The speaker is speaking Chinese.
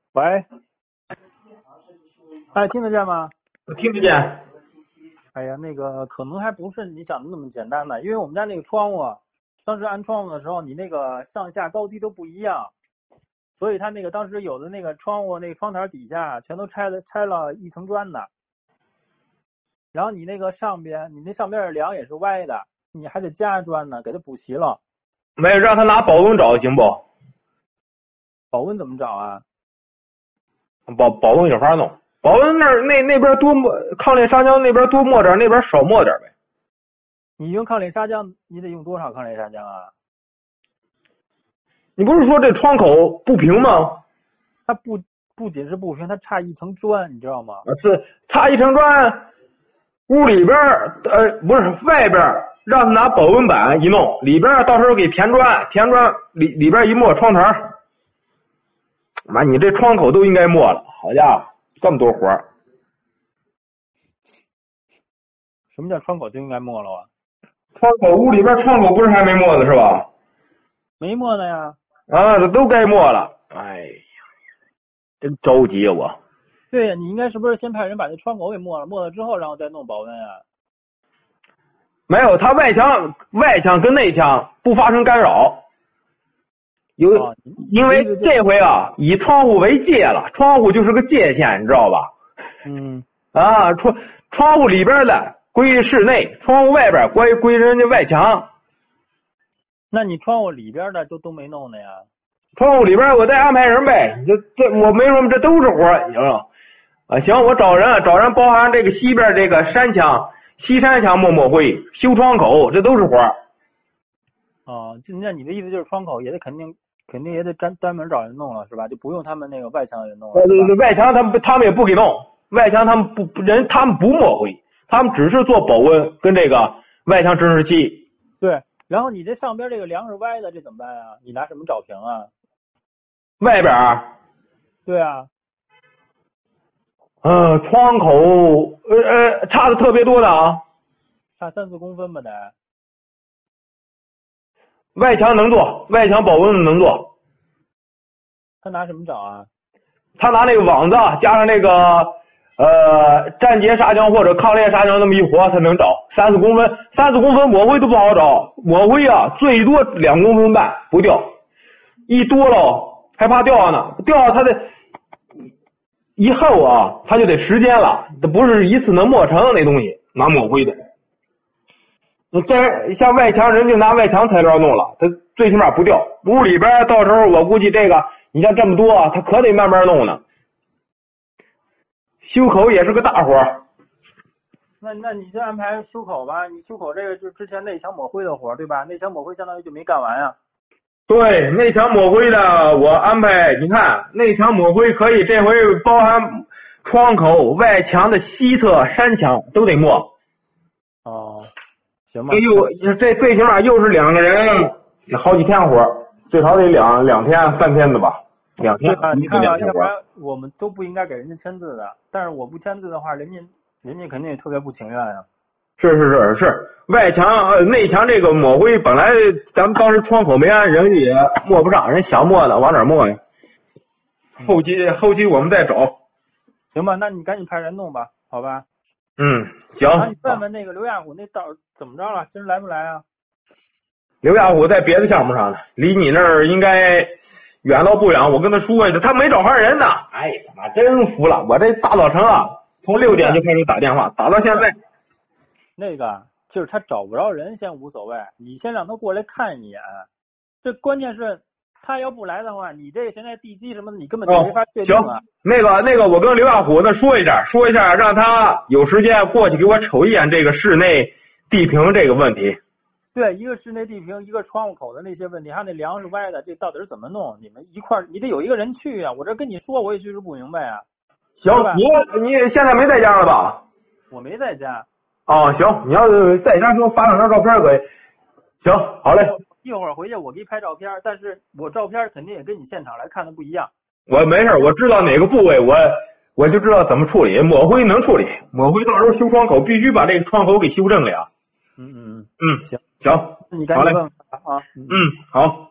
喂，哎，听得见吗？ 我听得见。 哎呀，那个可能还不是你想的那么简单的，因为我们家那个窗户啊，当时安窗户的时候，你那个上下高低都不一样，所以它那个当时有的那个窗户那个窗台底下全都拆了一层砖的，然后你那个上边，你那上边的梁也是歪的，你还得加砖呢，给它补齐了。 没有，让他拿保温找行不？ 保温怎么找啊？ 保温有法弄。保温那边多抹抗裂砂浆，那边多抹点，那边少抹点呗。 你用抗裂砂浆，你得用多少抗裂砂浆啊？ 你不是说这窗口不平吗？ 它不仅是不平，它差一层砖，你知道吗？ 是差一层砖，屋里边不是外边，让他拿保温板一弄，里边到时候给填砖，里边一抹窗台。妈，你这窗口都应该抹了，好家伙，这么多活儿。 什么叫窗口就应该抹了啊？ 窗口屋里边窗口不是还没抹呢是吧？ 没抹呢呀。 啊，这都该抹了。哎呀，真着急啊我。 对呀，你应该是不是先派人把这窗口给抹了，抹了之后然后再弄保温啊？ 没有，它外墙跟内墙不发生干扰。因为这回啊，以窗户为界了，窗户就是个界限，你知道吧？ 嗯。 啊，窗户里边的归室内，窗户外边归人家外墙。 那你窗户里边的都没弄呢呀？ 窗户里边我再安排人呗，这我没说这都是活儿，你知道吗？啊，行，我找人包含这个西边这个西山墙抹灰，修窗口，这都是活儿。 哦，那你的意思就是窗口也得肯定也得专门找人弄了是吧？就不用他们那个外墙的人弄了。 对，外墙他们也不给弄，外墙他们不抹灰，他们只是做保温跟这个外墙支持器。 对，然后你这上边这个梁是歪的，这怎么办啊？你拿什么找平啊？ 外边对啊。 窗口差的特别多的啊， 差3-4公分吧得。 外墙能做，外墙保温能做。 他拿什么找啊？ 他拿那个网子加上那个粘结砂浆或者抗裂砂浆那么一和，他能找3-4公分，3-4公分抹灰都不好找，抹灰啊最多2公分半不掉，一多了还怕掉呢，掉它的一厚啊，它就得时间了，这不是一次能抹成那东西，拿抹灰的。你这像外墙，人就拿外墙材料弄了，它最起码不掉。屋里边到时候我估计这个，你像这么多，它可得慢慢弄呢。修口也是个大活。 那你就安排修口吧，你修口这个就之前内墙抹灰的活对吧？内墙抹灰相当于就没干完呀。 对，内墙抹灰的我安排，你看内墙抹灰可以，这回包含窗口、外墙的西侧山墙都得抹。 哦，行吧。 这最起码又是2个人，好几天活，最少得两天3天的吧，2天。 你看吧，要不然我们都不应该给人家签字的，但是我不签字的话，人家肯定也特别不情愿呀。 是，外墙内墙这个抹灰本来咱们当时窗口没安，人家也抹不上，人想抹的往哪抹呀？后期我们再找。 行吧，那你赶紧派人弄吧，好吧？ 行。 你问问那个刘亚虎那道怎么着了？今儿来不来啊？ 刘亚虎在别的项目上呢，离你那儿应该远到不远。我跟他说一下，他没找上人呢。哎，他妈真服了！我这大早晨啊，从6点就开始打电话，打到现在。 那个就是他找不着人先无所谓，你先让他过来看一眼。这关键是他要不来的话，你这现在地基什么的，你根本就没法确定啊。 行，那个我跟刘亚虎那说一下，让他有时间过去给我瞅一眼这个室内地平这个问题。 对，一个室内地平，一个窗户口的那些问题，还有那梁是歪的，这到底是怎么弄？你们一块儿，你得有一个人去啊！我这跟你说，我也确实不明白啊。 行，你现在没在家了吧？ 我没在家。 哦，行，你要是在家给我发2张照片可以。行，好嘞。 一会儿回去我给你拍照片，但是我照片肯定也跟你现场来看的不一样。 我没事，我知道哪个部位，我就知道怎么处理。抹灰能处理，抹灰到时候修窗口必须把这个窗口给修正了呀。 行， 行， 你赶紧问问啊。 好。